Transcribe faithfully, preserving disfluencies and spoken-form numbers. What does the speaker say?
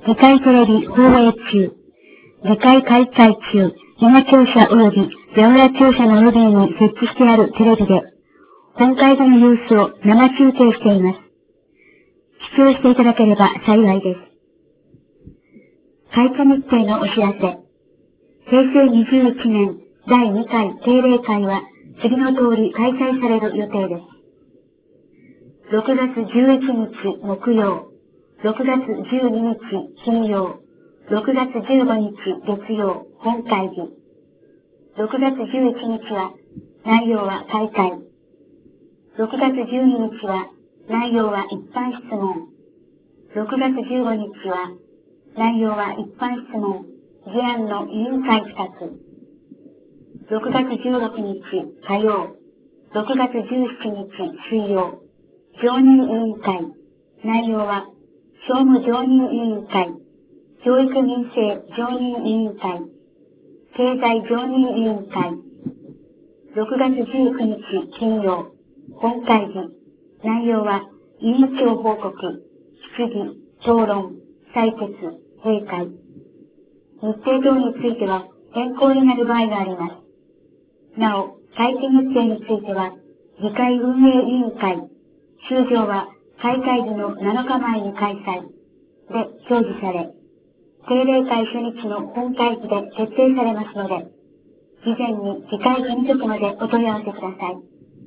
議会テレビ放映中、議会開会中、稲庁舎及び八百屋庁舎のロビーに設置してあるテレビで、本会議の様子を生中継しています。視聴していただければ幸いです。開会日程のお知らせ。平成にじゅういちねんだいにかい定例会は次の通り開催される予定です。ろくがつじゅういちにち木曜、ろくがつじゅうににち金曜、ろくがつじゅうごにち月曜本会議。ろくがつじゅういちにちは内容は開会。ろくがつじゅうににちは内容は一般質問。ろくがつじゅうごにちは内容は一般質問、議案の委員会ふたつ。ろくがつじゅうろくにち火曜、ろくがつじゅうしちにち水曜、常任委員会。内容は総務常任委員会、教育民生常任委員会、経済常任委員会。ろくがつじゅうくにち金曜、本会議。内容は委員長報告、質疑、討論、採決、閉会。日程等については変更になる場合があります。なお、会期日程については、議会運営委員会、通常は開会日のなのかまえに開催で協議され、定例会初日の本会議で決定されますので、事前に議会事務局までお問い合わせください。